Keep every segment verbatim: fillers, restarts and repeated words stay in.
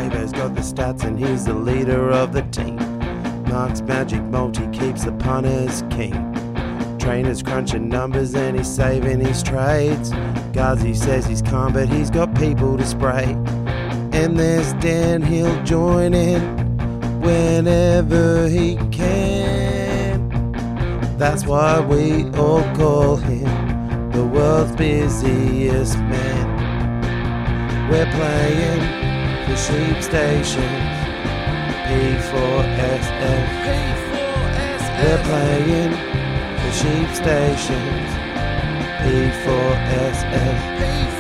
Davo's got the stats and he's the leader of the team. Mark's magic multi keeps the punters keen. Trainers crunching numbers and he's saving his trades. Ghazi says he's calm but he's got people to spray. And there's Dan, he'll join in whenever he can. That's why we all call him the world's busiest man. We're playing for Sheep Stations, P four S F. We're playing for Sheep Stations, P four S F.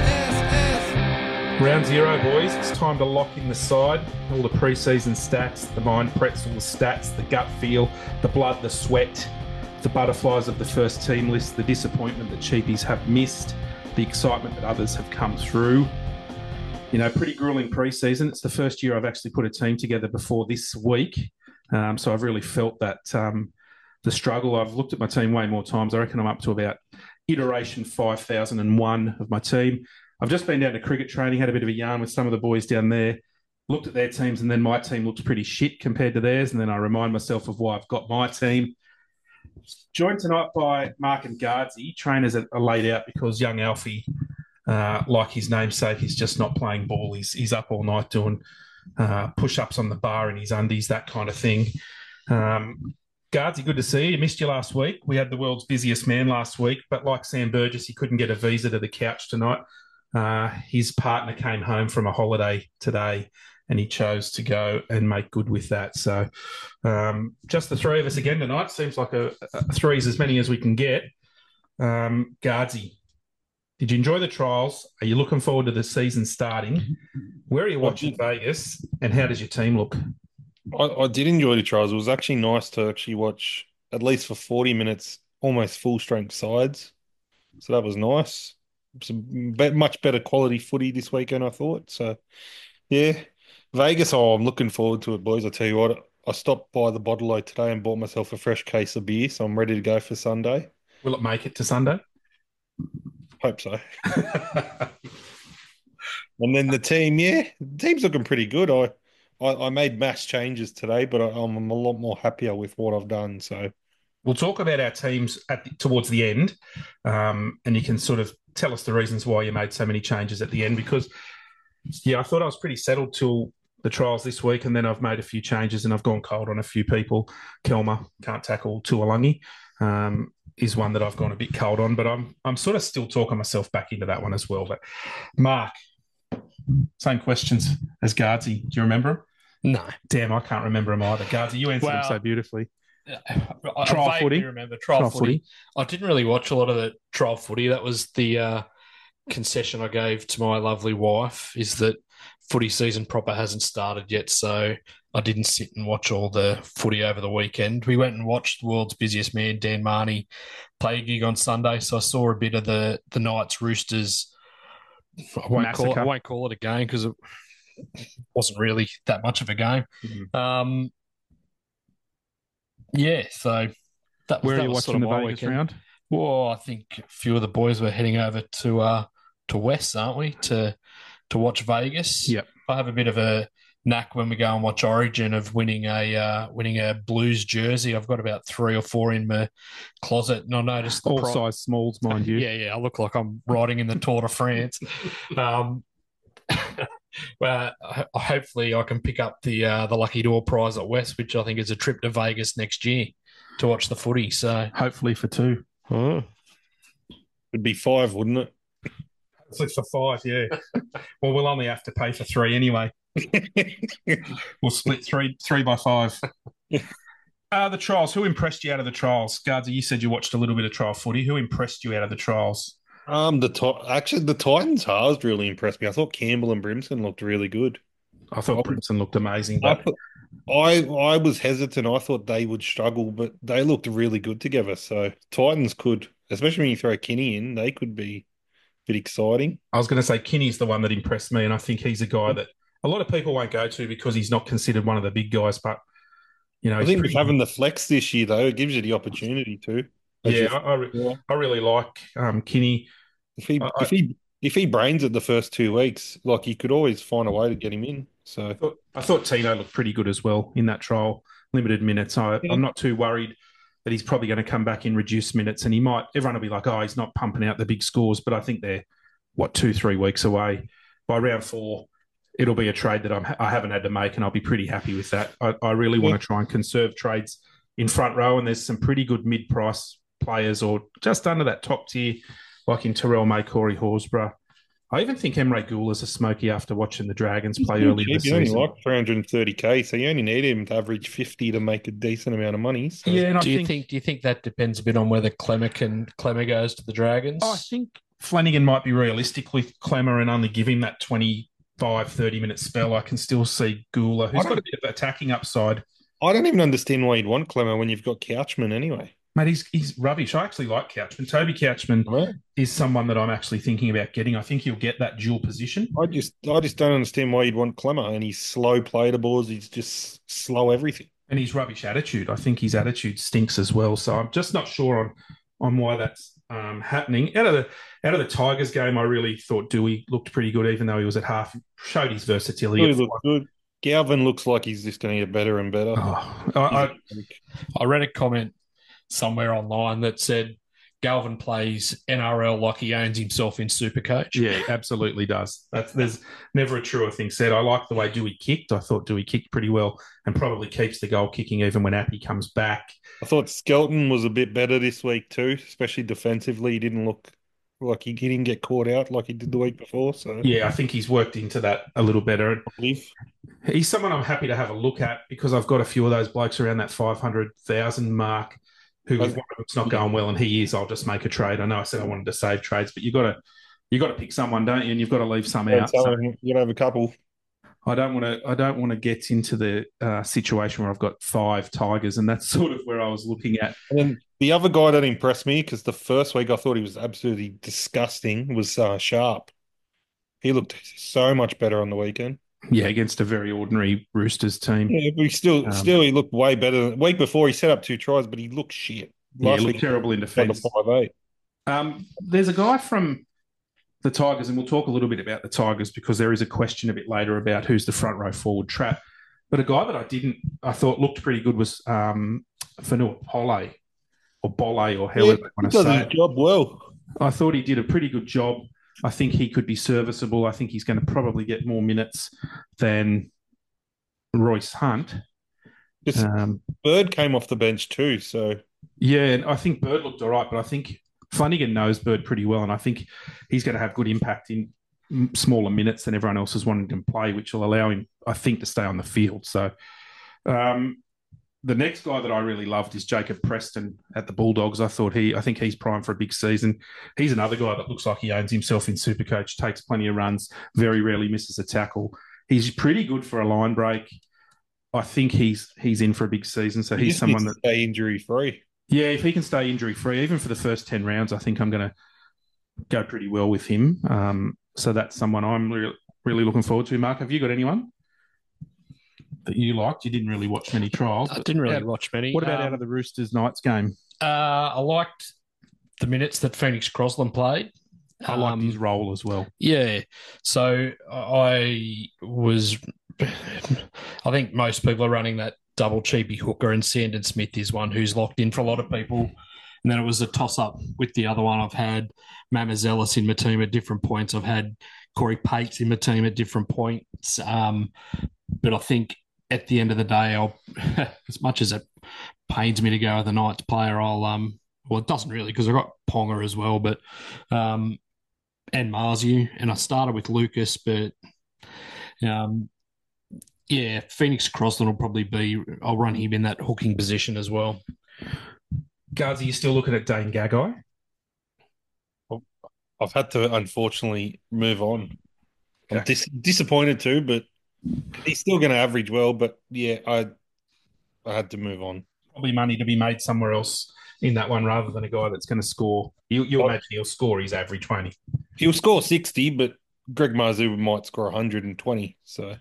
Round zero, boys. It's time to lock in the side. All the pre-season stats, the mind pretzel, the stats, the gut feel, the blood, the sweat, the butterflies of the first team list, the disappointment that cheapies have missed, the excitement that others have come through. You know, pretty grueling pre-season. It's the first year I've actually put a team together before this week. Um, so I've really felt that um, the struggle. I've looked at my team way more times. I reckon I'm up to about iteration five thousand one of my team. I've just been down to cricket training, had a bit of a yarn with some of the boys down there, looked at their teams, and then my team looks pretty shit compared to theirs. And then I remind myself of why I've got my team. Joined tonight by Mark and Guardsy. Trainers are laid out because young Alfie, uh, like his namesake, is just not playing ball. He's, he's up all night doing uh, push-ups on the bar in his undies, that kind of thing. Um, Guardsy, good to see you. Missed you last week. We had the world's busiest man last week, but like Sam Burgess, he couldn't get a visa to the couch tonight. Uh, his partner came home from a holiday today and he chose to go and make good with that. So um, just the three of us again tonight. Seems like a, a three's as many as we can get. Um, Guardsy, did you enjoy the trials? Are you looking forward to the season starting? Where are you watching Vegas and how does your team look? I, I did enjoy the trials. It was actually nice to actually watch, at least for forty minutes, almost full-strength sides. So that was nice. Some be- much better quality footy this weekend, I thought. So, yeah. Vegas, oh, I'm looking forward to it, boys. I tell you what, I stopped by the bottle today and bought myself a fresh case of beer, so I'm ready to go for Sunday. Will it make it to Sunday? Hope so. And then the team, yeah, the team's looking pretty good. I, I, I made mass changes today, but I, I'm, I'm a lot more happier with what I've done, so... We'll talk about our teams at the, towards the end, um, and you can sort of tell us the reasons why you made so many changes at the end because, yeah, I thought I was pretty settled till the trials this week, and then I've made a few changes and I've gone cold on a few people. Kelma can't tackle Tuolangi um, is one that I've gone a bit cold on, but I'm I'm sort of still talking myself back into that one as well. But Mark, same questions as Guardsy. Do you remember them? No. Damn, I can't remember them either. Guardsy, you answered Well, them so beautifully. I, Trial I vaguely footy? remember trial, Trial footy. footy. I didn't really watch a lot of the trial footy. That was the uh, concession I gave to my lovely wife, is that footy season proper hasn't started yet, so I didn't sit and watch all the footy over the weekend. We went and watched the world's busiest man, Dan Marnie, play a gig on Sunday, so I saw a bit of the the Knights Roosters. I won't, call it, I won't call it a game because it wasn't really that much of a game. Mm-hmm. Um, yeah, so that was, Where are that you was watching sort of the my Vegas weekend. round? Well, I think a few of the boys were heading over to uh, to West, aren't we, to to watch Vegas? Yep. I have a bit of a knack when we go and watch Origin of winning a uh, winning a Blues jersey. I've got about three or four in my closet, and I noticed the All pri- size smalls, mind you. yeah, yeah, I look like I'm riding in the Tour de France. um, well, ho- hopefully I can pick up the uh, the lucky door prize at West, which I think is a trip to Vegas next year to watch the footy. So Hopefully for two. oh. It'd be five, wouldn't it? Hopefully for five, yeah. Well, we'll only have to pay for three anyway. We'll split three three by five. Uh, the trials. Who impressed you out of the trials? Guardsy, you said you watched a little bit of trial footy. Who impressed you out of the trials? Um, the ti- actually the Titans halves really impressed me. I thought Campbell and Brimson looked really good. I thought Brimson looked amazing. I, But thought- I I was hesitant. I thought they would struggle, but they looked really good together. So Titans could, especially when you throw Kinney in, they could be a bit exciting. I was going to say Kinney's the one that impressed me, and I think he's a guy that a lot of people won't go to because he's not considered one of the big guys. But you know, I he's think pretty, having the flex this year though, it gives you the opportunity to. As yeah, you- I, I, re- I really like um, Kinney. If he I- if he if he brains it the first two weeks, like you could always find a way to get him in. So I thought, I thought Tino looked pretty good as well in that trial, limited minutes. I, Yeah. I'm not too worried that he's probably going to come back in reduced minutes, and he might. Everyone will be like, "Oh, he's not pumping out the big scores," but I think they're what two, three weeks away. By round four, it'll be a trade that I'm, I haven't had to make, and I'll be pretty happy with that. I, I really Yeah. want to try and conserve trades in front row, and there's some pretty good mid-price players or just under that top tier, like in Terrell May, Corey Horsburgh. I even think Emre Gul is a smoky after watching the Dragons play earlier cheap. this You only season. like three hundred thirty k, so you only need him to average fifty to make a decent amount of money. So. Yeah, and I Do you think, think do you think that depends a bit on whether Clemmer can Clemmer goes to the Dragons? I think Flanagan might be realistic with Clemmer and only give him that twenty-five, thirty minute spell. I can still see Gula, who's I got don't- a bit of attacking upside. I don't even understand why you'd want Clemmer when you've got Couchman anyway. Mate, he's, he's rubbish. I actually like Couchman. Toby Couchman Right? is someone that I'm actually thinking about getting. I think he'll get that dual position. I just, I just don't understand why you'd want Clemmer. And he's slow play the balls. He's just slow everything. And his rubbish attitude. I think his attitude stinks as well. So I'm just not sure on on why that's um, happening. Out of the out of the Tigers game, I really thought Dewey looked pretty good, even though he was at half. Showed his versatility. Really looks good. Galvin looks like he's just going to get better and better. Oh, I, I, I read a comment somewhere online that said Galvin plays N R L like he owns himself in Supercoach. yeah, absolutely does. That's, there's never a truer thing said. I like the way Dewey kicked. I thought Dewey kicked pretty well and probably keeps the goal kicking even when Appy comes back. I thought Skelton was a bit better this week too, especially defensively. He didn't look like he, he didn't get caught out like he did the week before. So Yeah, I think he's worked into that a little better. I believe. He's someone I'm happy to have a look at because I've got a few of those blokes around that five hundred thousand mark who, if one of them's not going well and he is, I'll just make a trade. I know I said I wanted to save trades, but you got to you got to pick someone, don't you? And you've got to leave some Yeah, out. So you gotta have a couple. I don't want to. I don't want to get into the uh, situation where I've got five Tigers, and that's sort of where I was looking at. And then the other guy that impressed me, because the first week I thought he was absolutely disgusting, was uh, Sharp. He looked so much better on the weekend. Yeah, against a very ordinary Roosters team. Yeah, but he still, Um, still, he looked way better. The week before, he set up two tries, but he looked shit. Yeah, Last he looked week, terrible in he got defence. to five eight. Um, there's a guy from the Tigers, and we'll talk a little bit about the Tigers because there is a question a bit later about who's the front row forward trap. But a guy that I didn't, I thought looked pretty good was um, Fanua Pole or Bolle or however Yeah, you he want to does say his it. job well. I thought he did a pretty good job. I think he could be serviceable. I think he's going to probably get more minutes than Royce Hunt. Just Um, Bird came off the bench too, so yeah, and I think Bird looked all right, but I think Flanagan knows Bird pretty well, and I think he's going to have good impact in m- smaller minutes than everyone else is wanting to play, which will allow him, I think, to stay on the field. So um, the next guy that I really loved is Jacob Preston at the Bulldogs. I thought he, I think he's primed for a big season. He's another guy that looks like he owns himself in Supercoach, takes plenty of runs, very rarely misses a tackle. He's pretty good for a line break. I think he's he's in for a big season. So he he's just someone needs that, to stay injury free. yeah, if he can stay injury free, even for the first ten rounds, I think I'm going to go pretty well with him. Um, so that's someone I'm re- really looking forward to. Mark, have you got anyone that you liked? You didn't really watch many trials. I but didn't really out- watch many. What about Um, out of the Roosters Knights game? Uh, I liked the minutes that Phoenix Crosland played. I liked Um, his role as well. Yeah. So I was, I think most people are running that double cheapy hooker, and Sandon Smith is one who's locked in for a lot of people. And then it was a toss up with the other one. I've had Mamazelis in my team at different points. I've had Corey Pates in my team at different points. Um, but I think at the end of the day, I'll, as much as it pains me to go with the Knights player, I'll, um, well, it doesn't really because I've got Ponga as well, but, um, and Marzu, and I started with Lucas, but um, yeah, Phoenix Crosland will probably be. I'll run him in that hooking position as well. Guards, are you still looking at Dane Gagai? I've had to unfortunately move on. I'm Okay. dis- disappointed too, but he's still going to average well. But yeah, I I had to move on. Probably money to be made somewhere else in that one rather than a guy that's going to score. You, you Oh. imagine he'll score his average twenty. He'll score sixty, but Greg Marzu might score one hundred twenty. So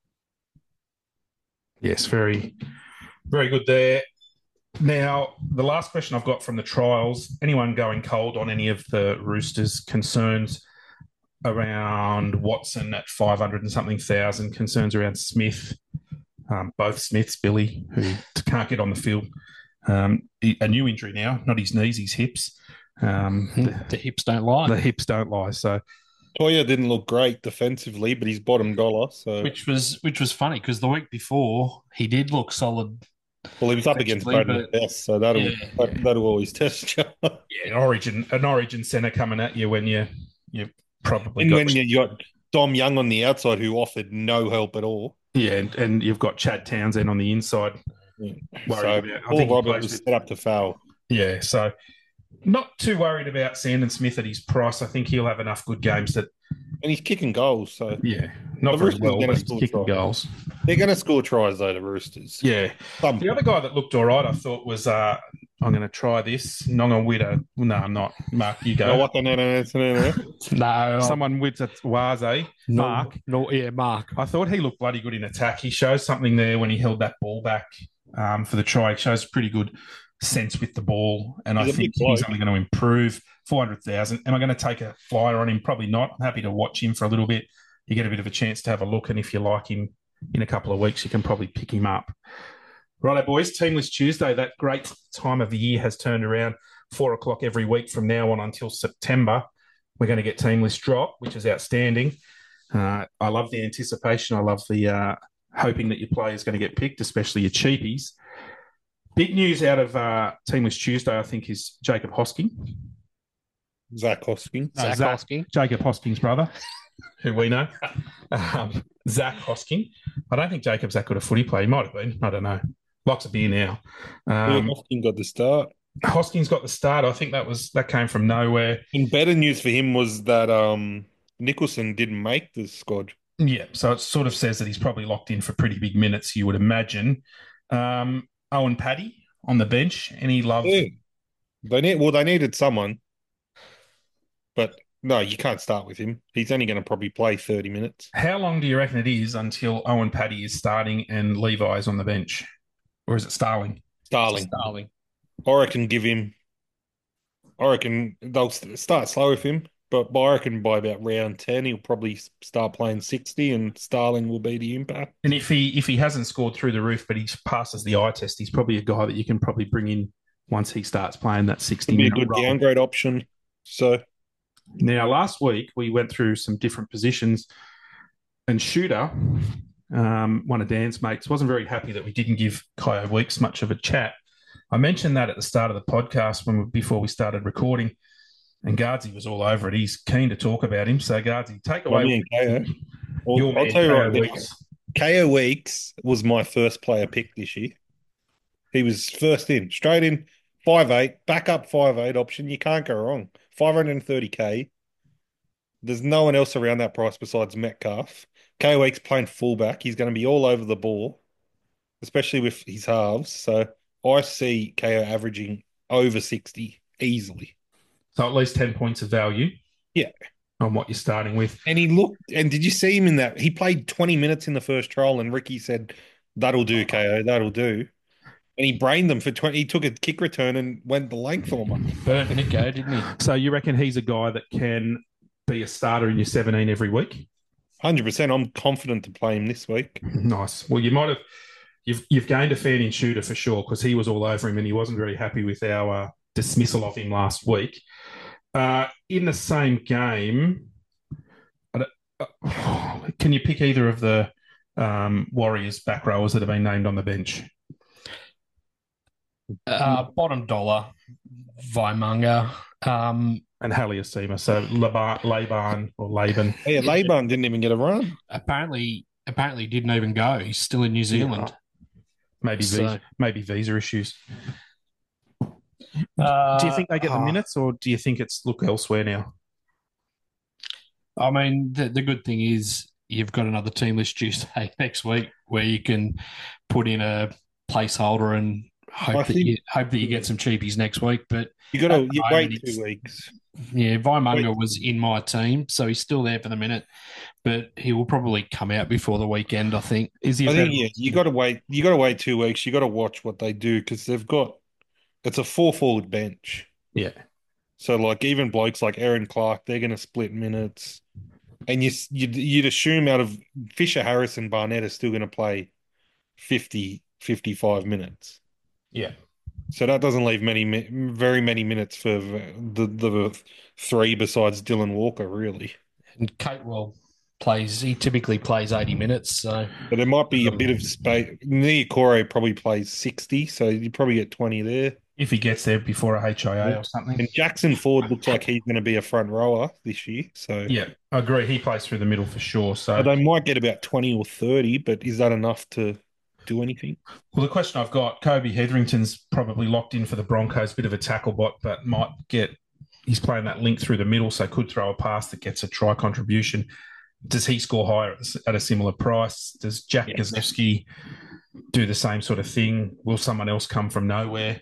Yes, very, very good there. Now, the last question I've got from the trials, anyone going cold on any of the Roosters' concerns? around Watson at five hundred and something thousand. Concerns around Smith, um, both Smiths, Billy, who can't get on the field. Um, a new injury now, not his knees, his hips. Um, the, the hips don't lie. The hips don't lie. So Toya didn't look great defensively, but he's bottom dollar. So which was which was funny because the week before he did look solid. Well, he was up against Braden Best, so that'll yeah, that, yeah. that'll always test you. Yeah, an origin an origin centre coming at you when you you probably and got, when you, you got Dom Young on the outside who offered no help at all. Yeah, and, and you've got Chad Townsend on the inside. Yeah. Worried So about, Paul Robert was with, set up to foul. Yeah, so not too worried about Sandon Smith at his price. I think he'll have enough good games that. And he's kicking goals, so yeah, not the very Roosters well, gonna but he's score kicking tries. goals. They're going to score tries though, the Roosters. Yeah. Some. The other guy that looked all right, I thought was uh, I'm going to try this Nonga Widow. No, I'm not. Mark, you go. No, what the no, no, no, no, no. Someone with a Waze. No, Mark. No, yeah, Mark. I thought he looked bloody good in attack. He shows something there when he held that ball back um, for the try. He shows pretty good sense with the ball, and He's I a think big he's bloke. only going to improve. four hundred thousand. Am I going to take a flyer on him? Probably not. I'm happy to watch him for a little bit. You get a bit of a chance to have a look, and if you like him in a couple of weeks, you can probably pick him up. Righto, boys. Teamless Tuesday. That great time of the year has turned around. Four o'clock every week from now on until September. We're going to get Teamless drop, which is outstanding. Uh, I love the anticipation. I love the uh, hoping that your player is going to get picked, especially your cheapies. Big news out of uh, Teamless Tuesday, I think, is Jacob Hosking. Zach Hosking. Zach, Zach Hosking. Jacob Hosking's brother, who we know. Um, Zach Hosking. I don't think Jacob's that good a footy player. He might have been. I don't know. Lots of beer now. Um, yeah, Hosking got the start. Hosking's got the start. I think that was that came from nowhere. And better news for him was that um, Nicholson didn't make the squad. Yeah, so it sort of says that he's probably locked in for pretty big minutes, you would imagine. Um, Owen Paddy on the bench. Any love? Yeah. They need well, they needed someone, but no, you can't start with him. He's only going to probably play thirty minutes. How long do you reckon it is until Owen Paddy is starting and Levi's on the bench? Or is it Starling? Starling. Starling. I reckon give him. I reckon they'll start slow with him, but I reckon by about round ten, he'll probably start playing sixty, and Starling will be the impact. And if he if he hasn't scored through the roof, but he passes the eye test, he's probably a guy that you can probably bring in once he starts playing that sixty Be a minute good role. downgrade option. So now, last week we went through some different positions, and Shooter, um, one of Dan's mates, wasn't very happy that we didn't give Kyo Weeks much of a chat. I mentioned that at the start of the podcast when we, before we started recording, and Guardsy was all over it. He's keen to talk about him. So, Guardsy, take away me and K O. Well, your I'll man, tell you K O right now, Weeks. K O Weeks was my first player pick this year. He was first in, straight in, five eight, backup five eight option. You can't go wrong. five hundred thirty K. There's no one else around that price besides Metcalf. K O Weeks playing fullback. He's going to be all over the ball, especially with his halves. So I see K O averaging over sixty easily. So at least ten points of value. Yeah. On what you're starting with. And he looked, and did you see him in that? He played twenty minutes in the first trial, and Ricky said, that'll do, K O, that'll do. And he brained them for twenty. He took a kick return and went the length on them. Burnt Nico, didn't he? So you reckon he's a guy that can be a starter in your seventeen every week? one hundred percent. I'm confident to play him this week. Nice. Well, you might have, you've you've gained a fan in Shooter for sure, because he was all over him and he wasn't very happy with our uh, dismissal of him last week. Uh, in the same game, I don't- uh, can you pick either of the um, Warriors back rowers that have been named on the bench? Uh, bottom dollar, Vimanga. Um, And Haliasima, so Laban, Laban or Laban. Yeah, Laban didn't even get a run. apparently, apparently didn't even go. He's still in New Zealand. Maybe So- visa, maybe visa issues. Uh, Do you think they get the oh, minutes, or do you think it's look elsewhere now? I mean, the, the good thing is you've got another team list Tuesday next week where you can put in a placeholder and I hope that think- you hope that you get some cheapies next week. But You got to At the you moment, wait it's- two weeks. yeah, Vimanga was in my team, so he's still there for the minute, but he will probably come out before the weekend, I think. Is he? I a think better- yeah, you got to wait. You got to wait two weeks. You got to watch what they do because they've got it's a four forward bench. Yeah. So like even blokes like Aaron Clark, they're going to split minutes. And you, you'd, you'd assume out of Fisher, Harris, and Barnett are still going to play fifty, fifty-five minutes. Yeah. So that doesn't leave many, very many minutes for the the three besides Dylan Walker, really. And Catewell plays, he typically plays eighty minutes. So, But there might be a bit of space. Niokore probably plays sixty, so you probably get twenty there. If he gets there before a H I A or something. And Jackson Ford looks like he's going to be a front rower this year. So Yeah, I agree. He plays through the middle for sure. So but they might get about twenty or thirty, but is that enough to do anything? Well, the question I've got, Kobe Hetherington's probably locked in for the Broncos, bit of a tackle bot, but might get, he's playing that link through the middle, so could throw a pass that gets a try contribution. Does he score higher at a similar price? Does Jack yeah. Gazewski do the same sort of thing? Will someone else come from nowhere?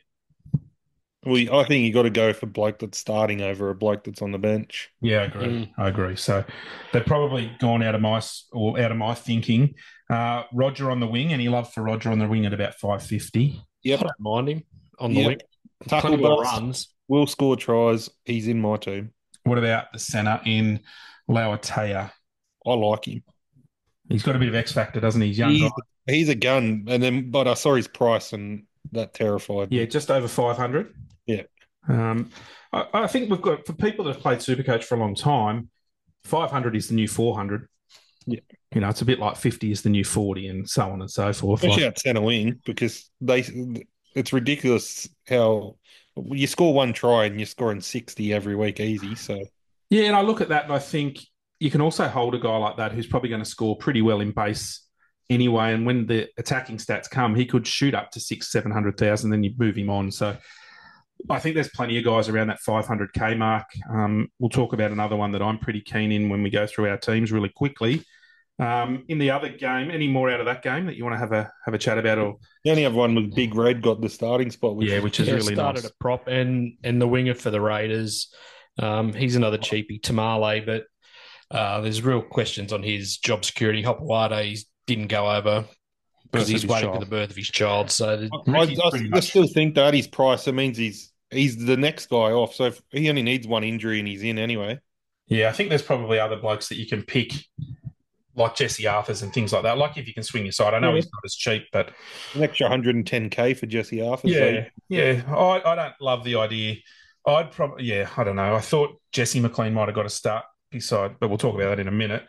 Well, I think you got to go for a bloke that's starting over a bloke that's on the bench. Yeah, I agree. Mm. I agree. So they've probably gone out of my or out of my thinking. Uh, Roger on the wing, any love for Roger on the wing at about five fifty? Yep, I don't mind him on the yep. wing. Tackle ball runs, will score tries. He's in my team. What about the centre in Lauatea? I like him. He's got a bit of X factor, doesn't he? He's young he's, guy. He's a gun, and then but I saw his price and that terrified me. Yeah, just over five hundred. Yeah. Um, I, I think we've got, for people that have played Supercoach for a long time, five hundred is the new four hundred. Yeah. You know, it's a bit like fifty is the new forty and so on and so forth. Especially like, at centre wing, because they, it's ridiculous how you score one try and you're scoring sixty every week easy. So yeah, and I look at that and I think you can also hold a guy like that who's probably going to score pretty well in base anyway. And when the attacking stats come, he could shoot up to six, seven hundred thousand. Then you move him on. So I think there's plenty of guys around that five hundred K mark. Um, we'll talk about another one that I'm pretty keen in when we go through our teams really quickly. Um, in the other game, any more out of that game that you want to have a have a chat about? Or the only other one was Big Red got the starting spot, which yeah, which is yeah, really started nice. A prop and and the winger for the Raiders. Um, he's another cheapie, Tamale, but uh, there's real questions on his job security. Hopewada, he didn't go over because he's waiting child. for the birth of his child. So I, I, I, I still think that his price, it means he's he's the next guy off. So if he only needs one injury and he's in anyway. Yeah, I think there's probably other blokes that you can pick, like Jesse Arthurs and things like that. Like if you can swing your side. I know yeah. he's not as cheap, but an extra one hundred ten K for Jesse Arthurs. Yeah, so. yeah. I, I don't love the idea. I'd probably, yeah, I don't know. I thought Jesse McLean might have got a start beside, but we'll talk about that in a minute.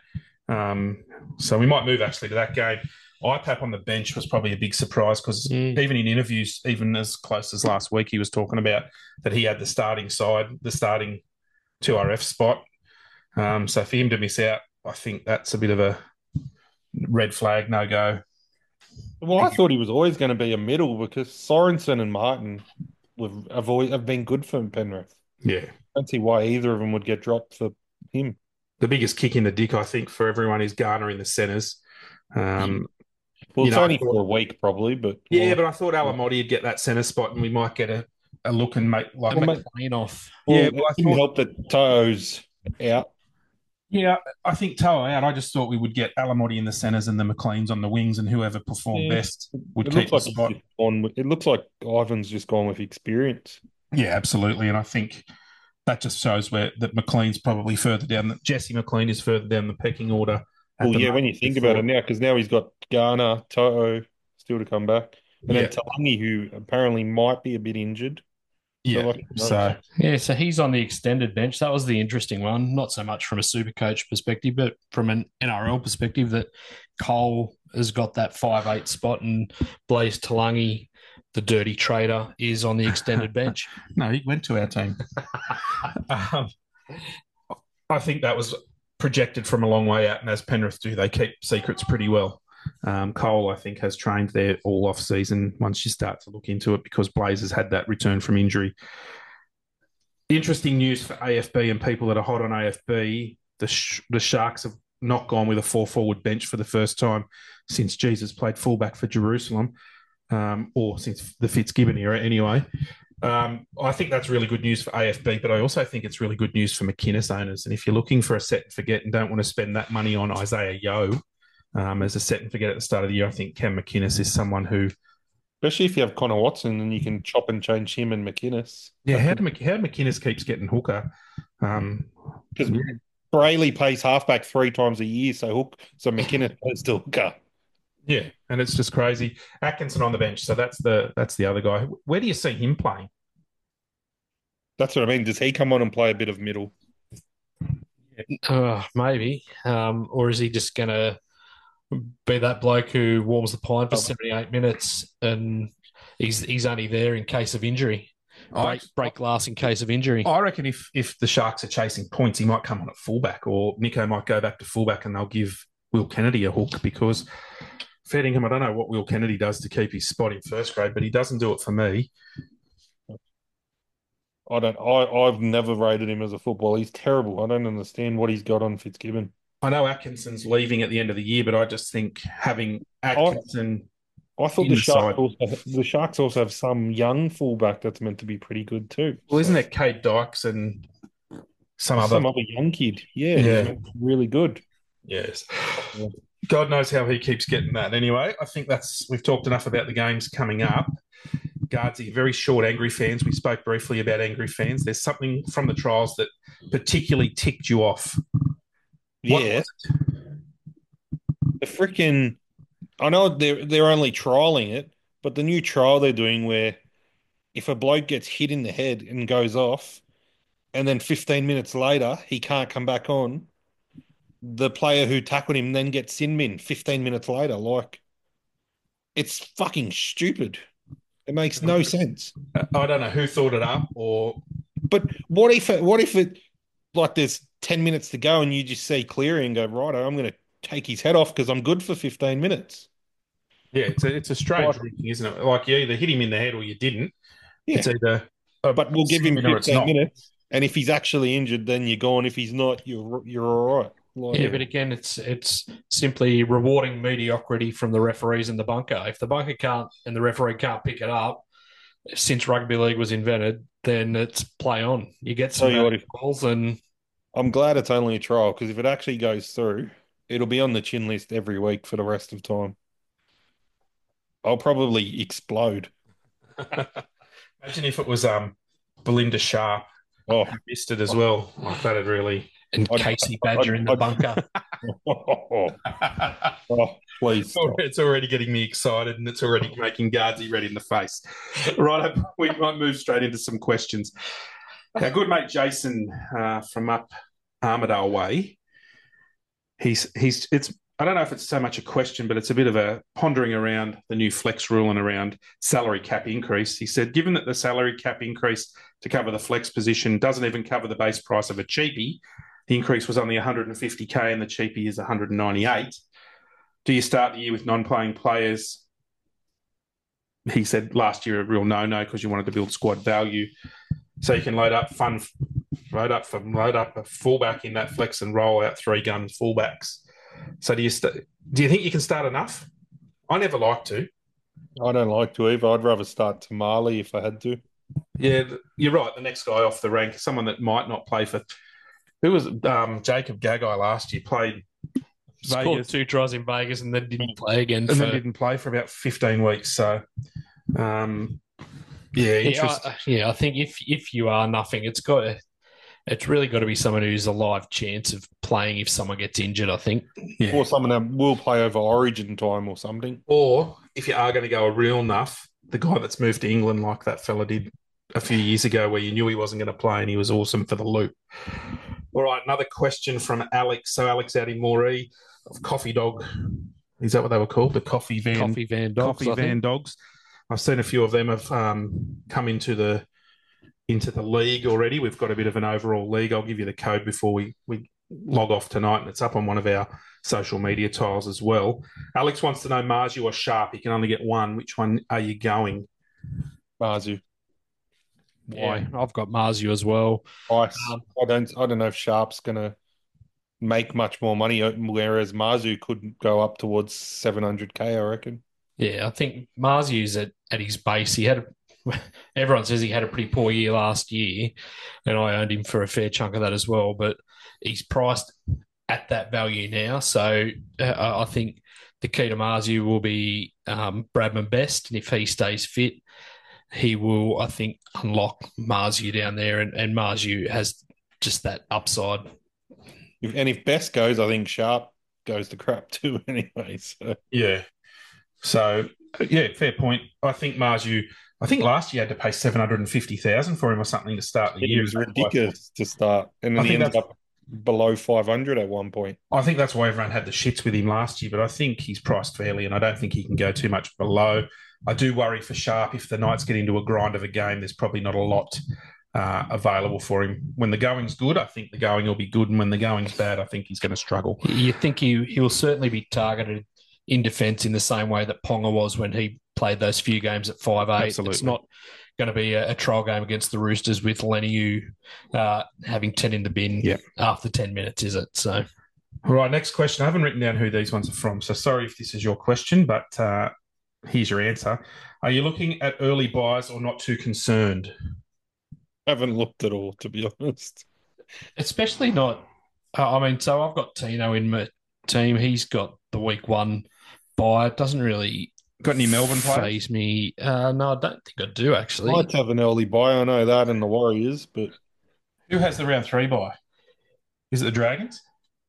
Um, so we might move actually to that game. I P A P on the bench was probably a big surprise because mm. even in interviews, even as close as last week, he was talking about that he had the starting side, the starting two R F spot. Um, so for him to miss out, I think that's a bit of a red flag, no go. Well, I thought he was always going to be a middle because Sorensen and Martin have always have been good for Penrith. Yeah, I don't see why either of them would get dropped for him. The biggest kick in the dick, I think, for everyone is Garner in the centres. Um, well, it's know, only thought, for a week, probably, but yeah, well, but I thought Alamotti would get that centre spot, and we might get a, a look and make like well, McLean off. Well, yeah, well, I thought help that To's out. Yeah, I think Toa out. I just thought we would get Alamotti in the centres and the McLeans on the wings, and whoever performed yeah. best would it keep the like spot. On, it looks like Ivan's just gone with experience. Yeah, absolutely, and I think that just shows where that McLean's probably further down. The, Jesse McLean is further down the pecking order. Well, yeah, when you think before. about it now, because now he's got Garner, Toto still to come back, and yeah. then Talangi, who apparently might be a bit injured. Yeah, so, like, so yeah, so he's on the extended bench. That was the interesting one. Not so much from a super coach perspective, but from an N R L perspective, that Cole has got that five eight spot, and Blaze Talangi, the dirty trader, is on the extended bench. No, he went to our team. um, I think that was projected from a long way out, and as Penrith do, they keep secrets pretty well. Um, Cole, I think, has trained there all off season once you start to look into it because Blaze has had that return from injury. Interesting news for A F B and people that are hot on A F B. The, sh- the Sharks have not gone with a four forward bench for the first time since Jesus played fullback for Jerusalem, um, or since the Fitzgibbon era anyway. Um, I think that's really good news for A F B, but I also think it's really good news for McInnes owners. And if you're looking for a set and forget and don't want to spend that money on Isaiah Yeo, Um, as a set and forget at the start of the year, I think Cam McInnes is someone who... Especially if you have Connor Watson and you can chop and change him and McInnes. Yeah, how, do, how McInnes keeps getting hooker. Um, because Brayley plays halfback three times a year, so hook, so McInnes goes to hooker. Yeah, and it's just crazy. Atkinson on the bench, so that's the that's the other guy. Where do you see him playing? That's what I mean. Does he come on and play a bit of middle? Uh, maybe. Um, or is he just going to be that bloke who warms the pine for Oh. seventy-eight minutes and he's he's only there in case of injury? Break, break glass in case of injury. I reckon if if the Sharks are chasing points, he might come on at fullback, or Nico might go back to fullback, and they'll give Will Kennedy a hook because fair dinkum, I don't know what Will Kennedy does to keep his spot in first grade, but he doesn't do it for me. I don't. I I've never rated him as a footballer. He's terrible. I don't understand what he's got on Fitzgibbon. I know Atkinson's leaving at the end of the year, but I just think having Atkinson. I thought in the the Sharks side. also, the Sharks also have some young fullback that's meant to be pretty good too. Well, isn't there Kate Dykes and some other? Some other young kid? Yeah, he's Yeah. meant to be really good. Yes. Yeah. God knows how he keeps getting that. Anyway, I think that's we've talked enough about the games coming up. Guardsy, very short angry fans. We spoke briefly about angry fans. There's something from the trials that particularly ticked you off. What Yeah, was it? the freaking. I know they're they're only trialing it, but the new trial they're doing where if a bloke gets hit in the head and goes off, and then fifteen minutes later he can't come back on, the player who tackled him then gets sin bin fifteen minutes later. Like, it's fucking stupid. It makes no sense. I don't know who thought it up, or But what if it, what if it like there's ten minutes to go and you just see Cleary and go, right, I'm going to take his head off because I'm good for fifteen minutes. yeah, it's a it's a strange Like- routing, isn't it? Like you either hit him in the head or you didn't. Yeah. It's either, a But we'll give him sin bin or it's fifteen not. minutes. And if he's actually injured, then you're gone. If he's not, you're you're all right. Like, Yeah, but again, it's it's simply rewarding mediocrity from the referees in the bunker. If the bunker can't and the referee can't pick it up, since rugby league was invented, then it's play on. You get some Tell you what, if- balls and I'm glad it's only a trial because if it actually goes through, it'll be on the chin list every week for the rest of time. I'll probably explode. Imagine if it was um Belinda Sharp Oh, who missed it as well. Like that'd really. and I'd- Casey Badger I'd- in the I'd- bunker. oh, please stop. It's already getting me excited, and it's already making Guardsy red in the face. Right, we might move straight into some questions. Our good mate Jason uh, from up Armidale Way. He's he's it's. I don't know if it's so much a question, but it's a bit of a pondering around the new flex rule and around salary cap increase. He said, given that the salary cap increase to cover the flex position doesn't even cover the base price of a cheapie, the increase was only one hundred fifty K and the cheapie is one hundred ninety-eight. Do you start the year with non-playing players? He said last year a real no-no because you wanted to build squad value, so you can load up fun, load up for load up a fullback in that flex and roll out three gun fullbacks. So do you st- do you think you can start enough? I never like to. I don't like to either. I'd rather start Tamale if I had to. Yeah, th- you're right. The next guy off the rank, someone that might not play for. Who was it? um, Jacob Gagai last year? Played Scored Vegas two tries in Vegas and then didn't play again. and For, then didn't play for about fifteen weeks. So, um, yeah, yeah, interesting. I, yeah, I think if if you are nothing, it's got to, it's really got to be someone who's a live chance of playing if someone gets injured. I think. Yeah. Or someone that will play over Origin time or something. Or if you are going to go a real nuff, the guy that's moved to England like that fella did a few years ago where you knew he wasn't going to play and he was awesome for the loop. All right, another question from Alex. So Alex out in Moree of Coffee Dog. Is that what they were called? The Coffee Van Coffee Van Dogs. Coffee I Van think. Dogs. I've seen a few of them have um, come into the into the league already. We've got a bit of an overall league. I'll give you the code before we, we log off tonight, and it's up on one of our social media tiles as well. Alex wants to know Marju or Sharp. You can only get one. Which one are you going? Marzu. Yeah, I've got Marzu as well. Price. Um, I don't. I don't know if Sharp's gonna make much more money, whereas Marzu could go up towards seven hundred K. I reckon. Yeah, I think Marzu's at, at his base. He had a, everyone says he had a pretty poor year last year, and I owned him for a fair chunk of that as well. But he's priced at that value now, so uh, I think the key to Marzu will be um, Bradman Best, and if he stays fit, he will, I think, unlock Marzu down there, and, and Marzu has just that upside If, and if Best goes, I think Sharp goes to crap too anyway. So Yeah. So, yeah, fair point. I think Marju, I think last year had to pay seven hundred fifty thousand for him or something to start the it year. was ridiculous to start. And then I he think ended that's up below five hundred at one point. I think that's why everyone had the shits with him last year, but I think he's priced fairly and I don't think he can go too much below. I do worry for Sharp if the Knights get into a grind of a game, there's probably not a lot uh, available for him. When the going's good, I think the going will be good, and when the going's bad, I think he's going to struggle. You think he he will certainly be targeted in defence in the same way that Ponga was when he played those few games at five eight. Absolutely. It's not going to be a, a trial game against the Roosters with Leniu uh, having ten in the bin Yep. after ten minutes, is it? So, All right, next question. I haven't written down who these ones are from, so sorry if this is your question, but uh, here's your answer. Are you looking at early buys or not too concerned? Haven't looked at all, to be honest. especially not. Uh, I mean, so I've got Tino in my team. He's got the week one buy. It doesn't really Got any Melbourne players? phase me. Uh, no, I don't think I do actually. Might have an early buy, I know that, and the Warriors, but Who has the round three buy? Is it the Dragons?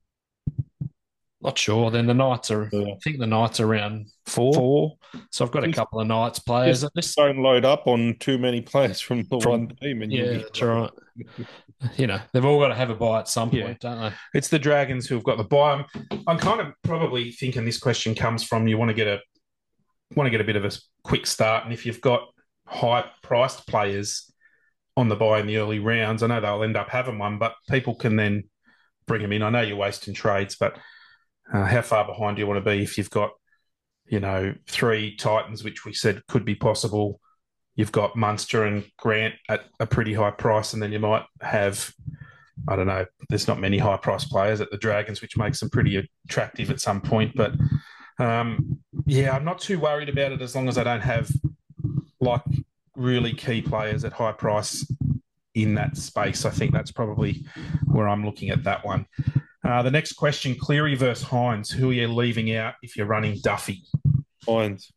Not sure. Then the Knights are. Yeah. I think the Knights are around Four. four. So I've got a Just- couple of Knights players. just This, don't load up on too many players from the From- one team. And you'll yeah, be that's right. You know, they've all got to have a buy at some point, Yeah. don't they? It's the Dragons who have got the buy. I'm, I'm kind of probably thinking this question comes from you want to get a want to get a bit of a quick start, and if you've got high priced players on the buy in the early rounds, I know they'll end up having one, but people can then bring them in. I know you're wasting trades, but uh, how far behind do you want to be if you've got, you know, three Titans, which we said could be possible? You've got Munster and Grant at a pretty high price, and then you might have, I don't know, there's not many high price players at the Dragons, which makes them pretty attractive at some point. But um, yeah, I'm not too worried about it as long as I don't have like really key players at high price in that space. I think that's probably where I'm looking at that one. Uh, the next question, Cleary versus Hines. Who are you leaving out if you're running Duffy? Hines,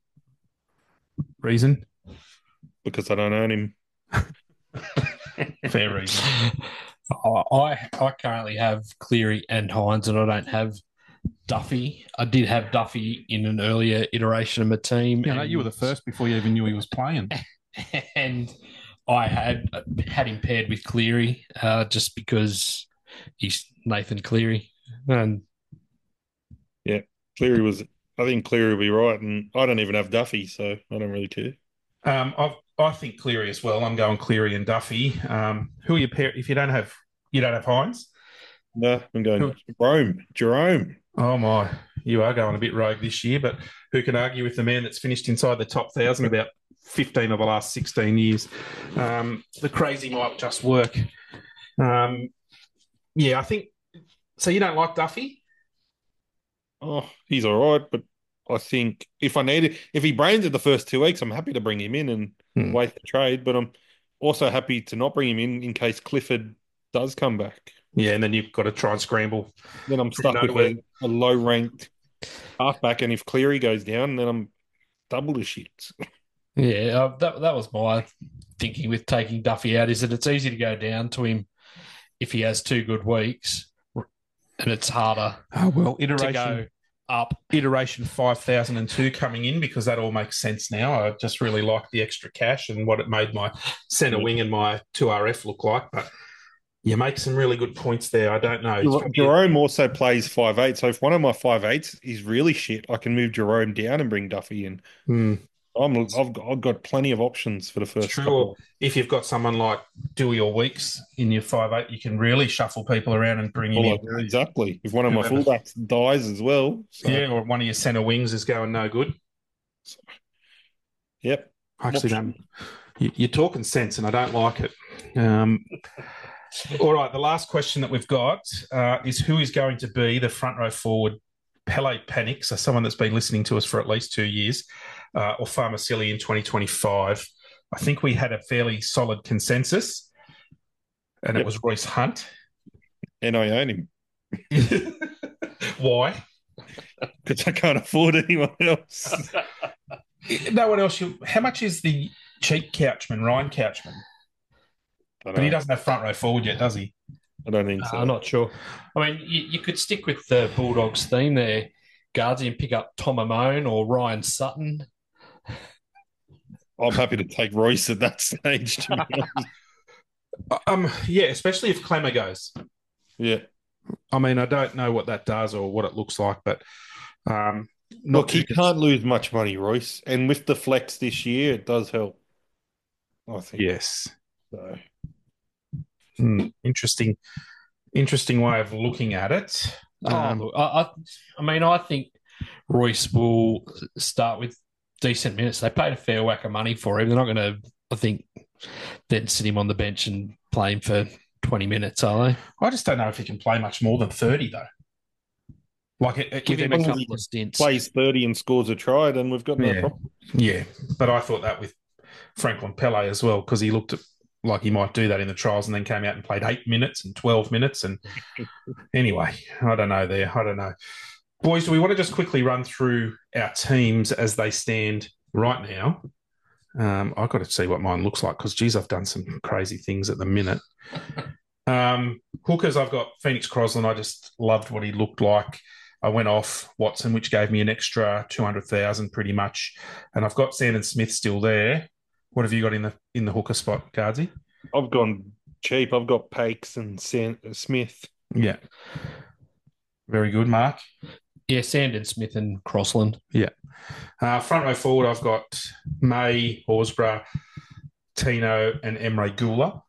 Reason? because I don't own him. Fair reason. I I currently have Cleary and Hines, and I don't have Duffy. I did have Duffy in an earlier iteration of my team. Yeah, no, and- you were the first before you even knew he was playing. and I had had him paired with Cleary uh, just because he's Nathan Cleary. And Cleary was, I think Cleary will be right, and I don't even have Duffy, so I don't really care. Um, I've, I think Cleary as well. I'm going Cleary and Duffy. Um, who are you pair if you don't have you don't have Hines? No, I'm going Who- Jerome. Jerome. Oh my, you are going a bit rogue this year, but who can argue with the man that's finished inside the top thousand about fifteen of the last sixteen years? Um, the crazy might just work. Um, yeah, I think so. You don't like Duffy? Oh, he's all right, but I think if I need it, if he brains it the first two weeks, I'm happy to bring him in and Hmm. wait the trade. But I'm also happy to not bring him in in case Clifford does come back. Yeah, and then you've got to try and scramble. Then I'm From stuck with nowhere. a, a low ranked halfback, and if Cleary goes down, then I'm double the shit. yeah, uh, that that was my thinking with taking Duffy out. Is that it's easy to go down to him if he has two good weeks, and it's harder Oh well, to iteration go up. iteration five thousand two coming in because that all makes sense now. I just really like the extra cash and what it made my centre wing and my two R F look like. But you make some really good points there. I don't know. It's Jer- probably- Jerome also plays five eight, so if one of my five eights is really shit, I can move Jerome down and bring Duffy in. Hmm. I'm, I've, got, I've got plenty of options for the first It's true. couple. Or if you've got someone like Dewey or Weeks in your five eight, you can really shuffle people around and bring him Well, in. exactly. If one of my Whoever. fullbacks dies as well. So, Yeah, or one of your centre wings is going no good. Yep. I actually Option. don't. you- You're talking sense, and I don't like it. Um, all right, the last question that we've got uh, is who is going to be the front row forward? Pele Panic, so someone that's been listening to us for at least two years, uh, or Farmasili in twenty twenty-five. I think we had a fairly solid consensus, and it Yep. was Royce Hunt. And I own him Why? because I can't afford anyone else. No one else. You, how much is the cheap Couchman, Ryan Couchman? I But he know. doesn't have front row forward yet, does he? I don't think Uh, so. I'm not sure. I mean, you, you could stick with the Bulldogs theme there, Guardsy, and pick up Tom Amone or Ryan Sutton. I'm happy to take Royce at that stage, to be honest. Um, yeah, especially if Clemmer goes. Yeah. I mean, I don't know what that does or what it looks like, but um, not Look, he too- can't lose much money, Royce. And with the flex this year, it does help, I think. Yes. So, Hmm, interesting, interesting way of looking at it. Oh, Um, look, I, I, I mean, I think Royce will start with decent minutes. They paid a fair whack of money for him. They're not going to, I think, then sit him on the bench and play him for twenty minutes, are they? I just don't know if he can play much more than thirty, though. Like, it, it, Give with him him a a couple of stints. plays thirty and scores a try, then we've got no Yeah. problem. Yeah, but I thought that with Franklin Pele as well, because he looked at, like he might do that in the trials and then came out and played eight minutes and twelve minutes. And anyway, I don't know there. I don't know. Boys, do we want to just quickly run through our teams as they stand right now? Um, I've got to see what mine looks like because, geez, I've done some crazy things at the minute. Um, hookers, I've got Phoenix Crosland. I just loved what he looked like. I went off Watson, which gave me an extra two hundred thousand pretty much. And I've got Sandon Smith still there. What have you got in the in the hooker spot, Guardsy? I've gone cheap. I've got Pakes and San- Smith. Yeah. Very good, Mark. Yeah, Sandon Smith and Crossland. Yeah. Uh, front row forward, I've got May, Horsburgh, Tino, and Emre Gula.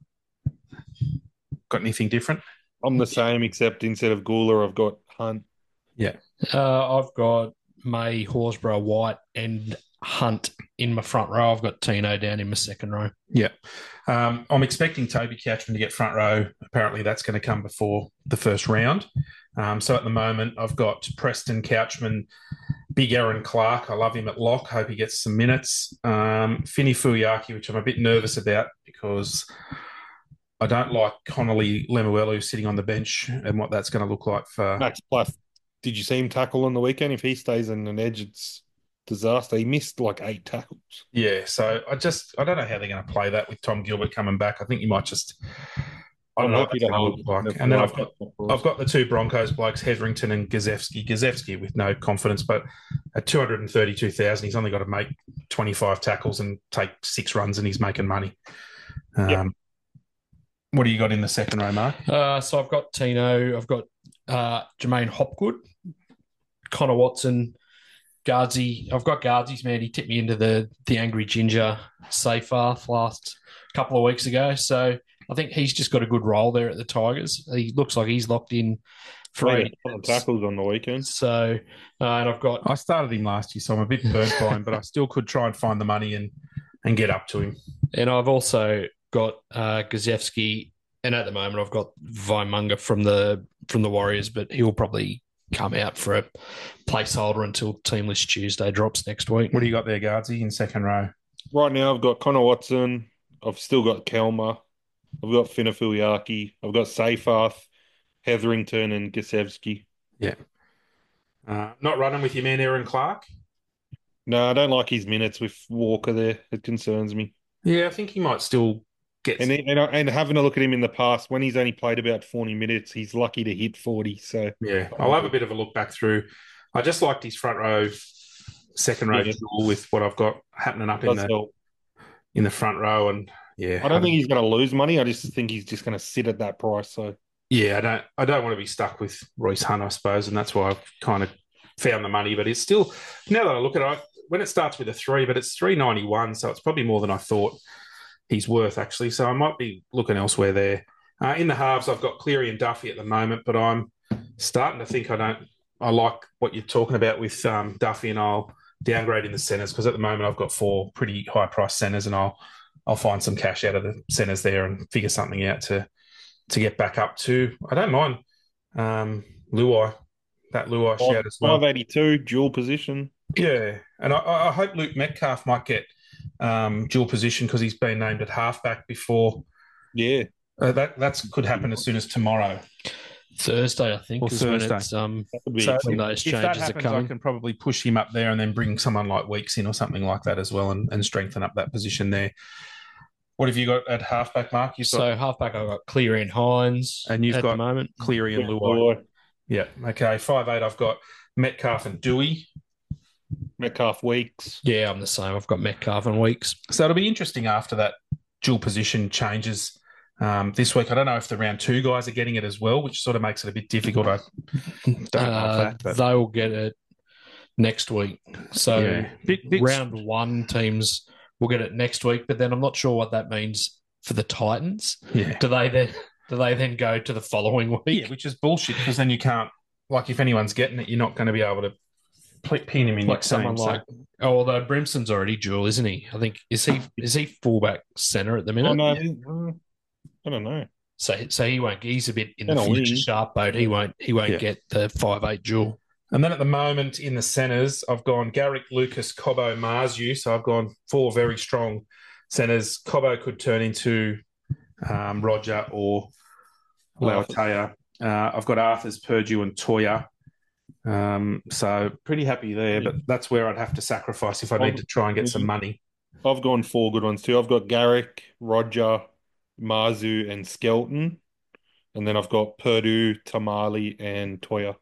Got anything different? I'm the same, except instead of Gula, I've got Hunt. Yeah. Uh, I've got May, Horsburgh, White, and Hunt in my front row. I've got Tino down in my second row. Yeah. Um, I'm expecting Toby Couchman to get front row. Apparently, that's going to come before the first round. Um, so at the moment, I've got Preston Couchman, Big Aaron Clark. I love him at lock. Hope he gets some minutes. Um, Fini Fuyaki, which I'm a bit nervous about because I don't like Connolly Lemuelu sitting on the bench and what that's going to look like for. Max Pluff, did you see him tackle on the weekend? If he stays in an edge, it's disaster. He missed like eight tackles. Yeah, so I just I don't know how they're going to play that with Tom Gilbert coming back. I think you might just. I don't I'm know what happy that's to gonna hold. look like. And then I've got I've got the two Broncos blokes, Hetherington and Gazewski. Gazewski with no confidence, but at two hundred thirty-two thousand, he's only got to make twenty-five tackles and take six runs, and he's making money. Um, Yep. What do you got in the second row, Mark? Uh, so I've got Tino, I've got uh, Jermaine Hopgood, Connor Watson, Guardsy. I've got Guardsy's man. He tipped me into the the Angry Ginger Safe-Arth last couple of weeks ago. So I think he's just got a good role there at the Tigers. He looks like he's locked in for Made eighty a ton of minutes. tackles on the weekend. So, uh, and I've got I started him last year, so I'm a bit burnt by him, but I still could try and find the money and and get up to him. And I've also got uh, Gazewski, and at the moment I've got Vimunga from the from the Warriors, but he'll probably come out for a placeholder until Team List Tuesday drops next week. What do you got there, Guardsy, in second row? Right now, I've got Connor Watson. I've still got Kelmer. I've got Finafiliaki. I've got Safe-Arth, Hetherington, and Gazewski. Yeah. Uh, not running with your man, Aaron Clark? No, I don't like his minutes with Walker there. It concerns me. Yeah, I think he might still get. And and, and having a look at him in the past, when he's only played about forty minutes, he's lucky to hit forty. So Yeah, I'll have a bit of a look back through. I just liked his front row, second row Yeah. duel with what I've got happening up in does the help. in the front row, and yeah, I don't think he's going to lose money. I just think he's just going to sit at that price. So yeah, I don't I don't want to be stuck with Royce Hunt, I suppose, and that's why I've kind of found the money. But it's still, now that I look at it, I, when it starts with a three, but it's three ninety one, so it's probably more than I thought he's worth actually. So I might be looking elsewhere there. Uh, in the halves, I've got Cleary and Duffy at the moment, but I'm starting to think I don't. I like what you're talking about with um, Duffy, and I'll downgrade in the centres because at the moment I've got four pretty high price centres, and I'll I'll find some cash out of the centres there and figure something out to to get back up to. I don't mind um, Luai, that Luai shout as well. five eighty-two, dual position. Yeah, and I, I hope Luke Metcalf might get um, dual position because he's been named at halfback before. Yeah. Uh, that that's could happen as soon as tomorrow. Thursday, I think, Or is when Thursday. it's um That would be So when those if that changes are happens, I coming. can probably push him up there and then bring someone like Weeks in or something like that as well, and, and strengthen up that position there. What have you got at halfback, Mark? You've got So halfback, I've got Cleary and Hines, And you've at got the moment. Cleary and Yeah, Luai. Luai. Yeah. Okay. Five eight. I've got Metcalf and Dewey. Metcalf Weeks. Yeah, I'm the same. I've got Metcalf and Weeks. So it'll be interesting after that dual position changes um, this week. I don't know if the round two guys are getting it as well, which sort of makes it a bit difficult. I don't Uh, know that, but they'll get it next week. So yeah. Bit- bit- round one teams will get it next week, but then I'm not sure what that means for the Titans. yeah. Do they then do they then go to the following week? Yeah, which is bullshit because then you can't, like, if anyone's getting it, you're not going to be able to pl- pin him in your Like someone team. So- like oh, although Brimson's already dual, isn't he? I think is he is he fullback centre at the minute? Oh, no, I think- uh, I don't know. So so he won't. He's a bit in the In a future wing. sharp boat. He won't. He won't Yeah. get the five eight dual. And then at the moment in the centres, I've gone Garrick, Lucas, Cobbo, Marzu. So I've gone four very strong centres. Cobbo could turn into um, Roger or Lauatea. Uh, I've got Arthurs, Purdue, and Toya. Um, so pretty happy there, but that's where I'd have to sacrifice if I need to try and get some money. I've gone four good ones too. I've got Garrick, Roger, Marzu, and Skelton. And then I've got Purdue, Tamale, and Toya.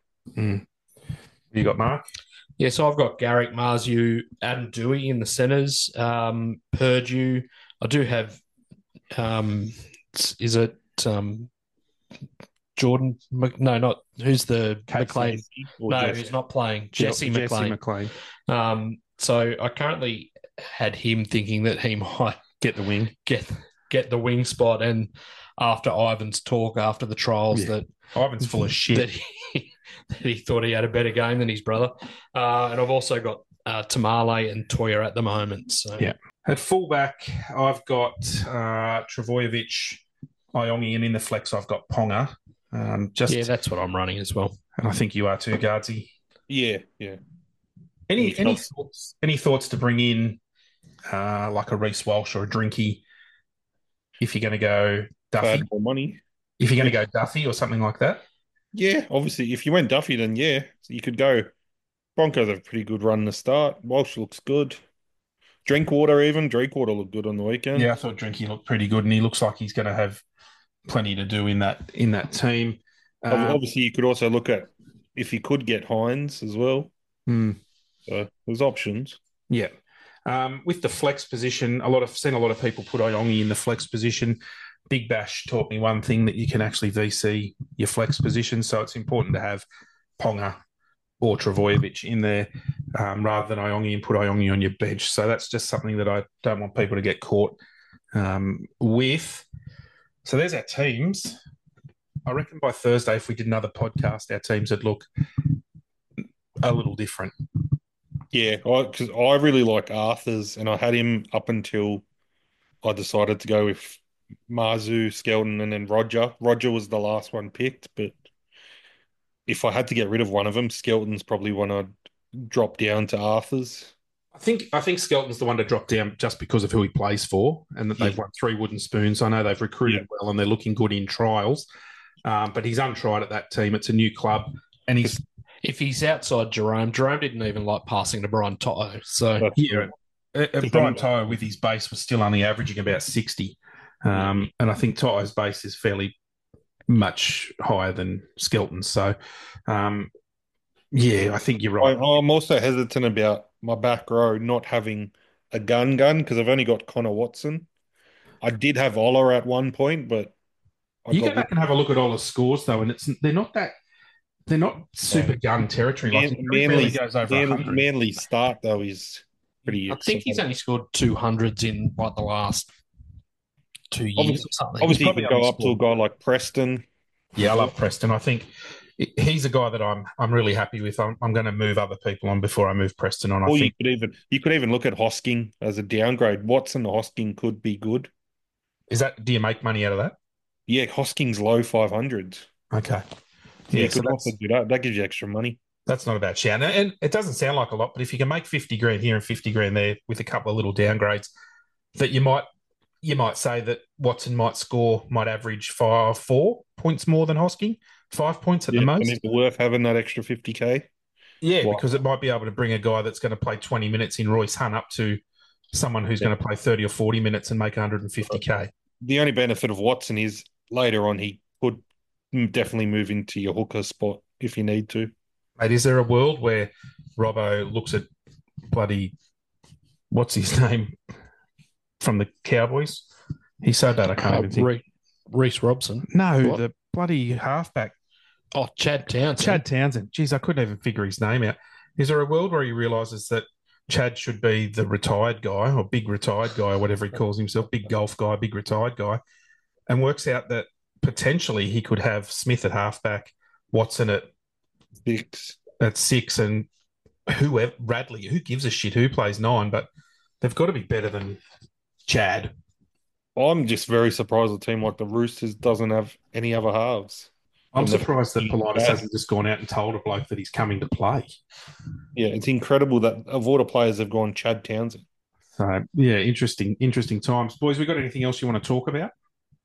You got Mark? Yeah, so I've got Garrick, Marzu, Adam Dewey in the centres. Um, Purdue. I do have. Um, is it um, Jordan? Mc- No, not who's the McLean? Or No, Jesse. who's not playing. Jesse Jesse McLean. McLean. Um, so I currently had him thinking that he might Get the wing. get get the wing spot, and after Ivan's talk after the trials, Yeah. that Ivan's full of shit. that he, that he thought he had a better game than his brother. Uh, and I've also got uh, Tamale and Toya at the moment. So Yeah. At fullback, I've got uh, Travojevic, Iongi, and in the flex, I've got Ponga. Um, just, yeah, that's what I'm running as well. and I think you are too, Guardsy. Yeah, yeah. Any Any any thoughts? thoughts? Any thoughts to bring in uh, like a Reece Walsh or a Drinky if you're going to go If I Duffy? had more money. If you're going to go Duffy or something like that? Yeah, obviously, if you went Duffy, then yeah, so you could go. Broncos have a pretty good run to start. Walsh looks good. Drinkwater even. Drinkwater looked good on the weekend. Yeah, I thought Drinky looked pretty good, and he looks like he's going to have plenty to do in that in that team. Ob- Um, Obviously, you could also look at if you could get Hines as well. hmm. So there's options. Yeah. Um, with the flex position, a lot of seen a lot of people put Iongi in the flex position. Big Bash taught me one thing that you can actually V C your flex position, so it's important to have Ponga or Travojevic in there um, rather than Iongi and put Iongi on your bench. So that's just something that I don't want people to get caught um, with. So there's our teams. I reckon by Thursday, if we did another podcast, our teams would look a little different. Yeah, because I, I really like Arthur's, and I had him up until I decided to go with Marzu, Skelton, and then Roger. Roger was the last one picked, but if I had to get rid of one of them, Skelton's probably one I'd drop down to Arthur's. I think I think Skelton's the one to drop down just because of who he plays for, and that they've Yeah. won three wooden spoons. I know they've recruited Yeah. well and they're looking good in trials, um, but he's untried at that team. It's a new club, and he's If he's outside Jerome, Jerome didn't even like passing to Brian Toto. So That's yeah. Uh, uh, Brian Toa with his base was still only averaging about sixty, um, and I think Toa's base is fairly much higher than Skelton's. So, um, yeah, I think you're I, right. I'm also hesitant about my back row not having a gun gun because I've only got Connor Watson. I did have Ola at one point, but I You go got back and have a look at all the scores though, and it's they're not that they're not super gun territory. Like Man- he really Manly's, goes over Man- one hundred. Manly's start though is pretty. I think he's only scored two hundreds in like the last two years Obviously- or something. Obviously, you probably could go only up to a guy like Preston. Yeah, I love Preston. I think he's a guy that I'm I'm really happy with. I'm, I'm going to move other people on before I move Preston on. I Or you think could even you could even look at Hosking as a downgrade. Watson Hosking could be good. is that. Do you make money out of that? Yeah, Hosking's low five hundreds. Okay. Yeah, Yeah, you so could that's, also do that. That gives you extra money. that's not a bad shout. And, and it doesn't sound like a lot, but if you can make fifty grand here and fifty grand there with a couple of little downgrades, that you might you might say that Watson might score might average five four points more than Hosking, five points at Yeah, the most. and is it worth having that extra fifty K? Yeah, Wow. because it might be able to bring a guy that's going to play twenty minutes in Royce Hunt up to someone who's Yeah. going to play thirty or forty minutes and make one hundred fifty K. The only benefit of Watson is later on he could definitely move into your hooker spot if you need to. Mate, is there a world where Robbo looks at bloody, what's his name, from the Cowboys? He's so bad I can't Uh, even think. Re- Reese Robson. No, What? the bloody halfback, Oh, Chad Townsend. Chad Townsend. Jeez, I couldn't even figure his name out. Is there a world where he realises that Chad should be the retired guy or big retired guy or whatever he calls himself, big golf guy, big retired guy, and works out that potentially he could have Smith at halfback, Watson at Six. at six, and whoever Radley, who gives a shit who plays nine, but they've got to be better than Chad. I'm just very surprised a team like the Roosters doesn't have any other halves. I'm And the- surprised that Politis Yeah. hasn't just gone out and told a bloke that he's coming to play. Yeah, it's incredible that of all the players have gone Chad Townsend. So yeah, interesting, interesting times, boys. We got anything else you want to talk about?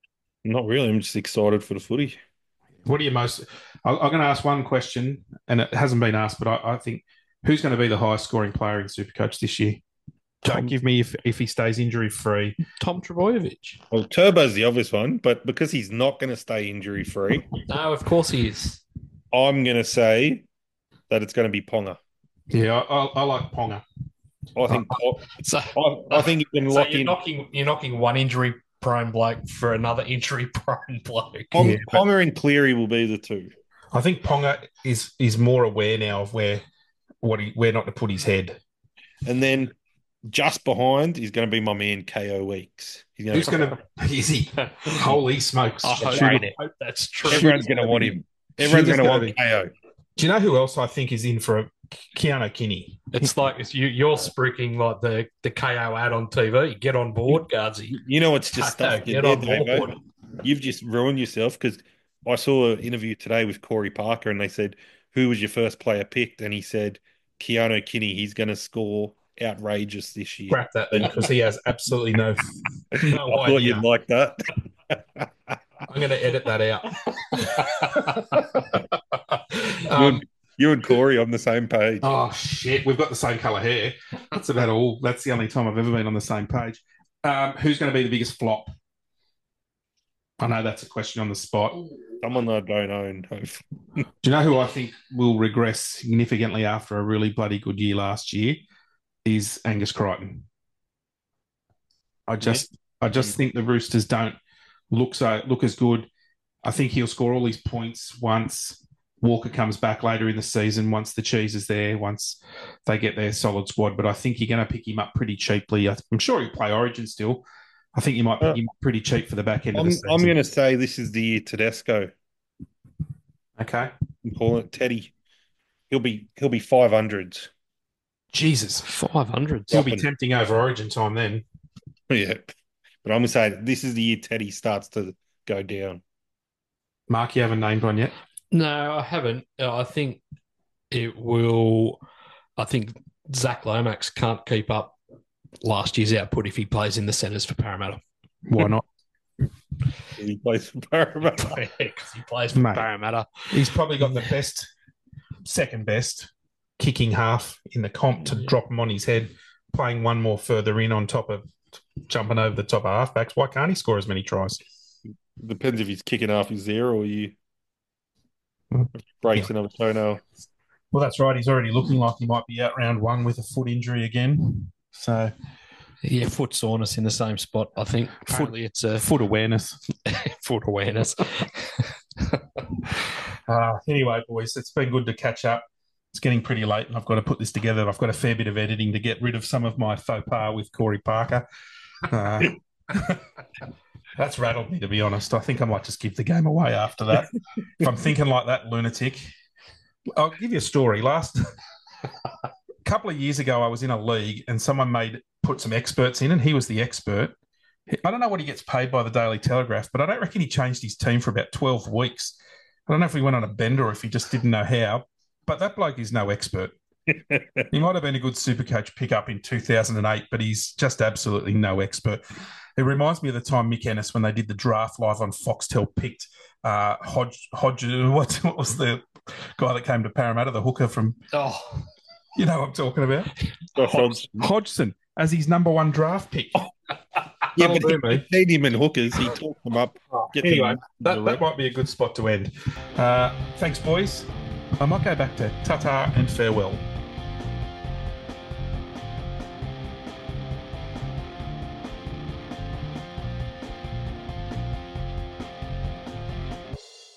Not really. I'm just excited for the footy. What are you most? I, I'm going to ask one question, and it hasn't been asked, but I, I think who's going to be the highest scoring player in Supercoach this year? Don't Tom- give me if if he stays injury free. Tom Trebojevic. Well, Turbo's the obvious one, but because he's not going to stay injury free, No, of course he is. I'm going to say that it's going to be Ponga. Yeah, I, I, I like Ponga. I think So, I, I think you can so lock you're in. knocking you're knocking one injury prone bloke for another injury prone bloke. Pong, Yeah, but- Ponga and Cleary will be the two. I think Ponga is is more aware now of where what he where not to put his head. And then just behind is going to be my man K O Weeks. He's going Who's to, going to? Is he? Holy smokes! I hope, Shoot I him. hope that's true. everyone's going to want him. Everyone's Shooter's going to gonna want be- K O. Do you know who else I think is in for a Keanu Kinney? It's like it's, you, you're spruiking like the, the K O ad on T V. Get on board, Guardsy. You know, it's just stuff Get you on did, Davo. board. You've just ruined yourself because I saw an interview today with Corey Parker and they said, who was your first player picked? And he said, Keanu Kinney, he's going to score outrageous this year. Scrap that then, because he has absolutely no no I thought idea. you'd like that. I'm going to edit that out. you, um, and, you and Corey on the same page. oh shit, we've got the same colour hair. That's about all. That's the only time I've ever been on the same page. Um, who's going to be the biggest flop? I know that's a question on the spot. Someone that I don't own. Do you know who I think will regress significantly after a really bloody good year last year? Is Angus Crichton. I just, I just think the Roosters don't look so look as good. I think he'll score all his points once Walker comes back later in the season. Once the cheese is there, once they get their solid squad. But I think you're going to pick him up pretty cheaply. I'm sure he'll play Origin still. I think you might pick him up pretty cheap for the back end I'm, of the season. I'm going to say this is the year Tedesco. Okay. I'm calling it Teddy. He'll be he'll be five hundreds. Jesus. Five hundred. He'll be tempting over Origin time then. Yeah, but I'm going to say this is the year Teddy starts to go down. Mark, you haven't named one yet? No, I haven't. Uh, I think it will. I think Zach Lomax can't keep up last year's output if he plays in the centres for Parramatta. Why not? He plays for Parramatta. Because he plays for Mate. Parramatta. He's probably got the best, second best kicking half in the comp to drop him on his head, playing one more further in on top of jumping over the top of halfbacks. Why can't he score as many tries? Depends if he's kicking half his there or you breaks another toenail. Well, that's right. He's already looking like he might be out round one with a foot injury again. So, Yeah, foot soreness in the same spot. I think apparently it's a foot awareness. foot awareness. Uh, anyway, boys, it's been good to catch up. It's getting pretty late, and I've got to put this together. I've got a fair bit of editing to get rid of some of my faux pas with Corey Parker. Uh, that's rattled me, to be honest. I think I might just give the game away after that. If I'm thinking like that, lunatic. I'll give you a story. Last a couple of years ago, I was in a league, and someone made put some experts in, and he was the expert. I don't know what he gets paid by the Daily Telegraph, but I don't reckon he changed his team for about twelve weeks. I don't know if he went on a bender or if he just didn't know how, but that bloke is no expert. He might have been a good Supercoach pickup in two thousand eight, but he's just absolutely no expert. It reminds me of the time Mick Ennis, when they did the draft live on Foxtel, picked uh, Hodge, Hodge what, what was the guy that came to Parramatta, the hooker from, Oh, you know what I'm talking about? Josh Hodgson. Hodgson. as his number one draft pick. Yeah, That'll but do, he mate. paid him in hookers. He talked them up. Get them Anyway, in that, the that rep. might be a good spot to end. Uh, thanks, boys. I might go back to ta-ta and farewell.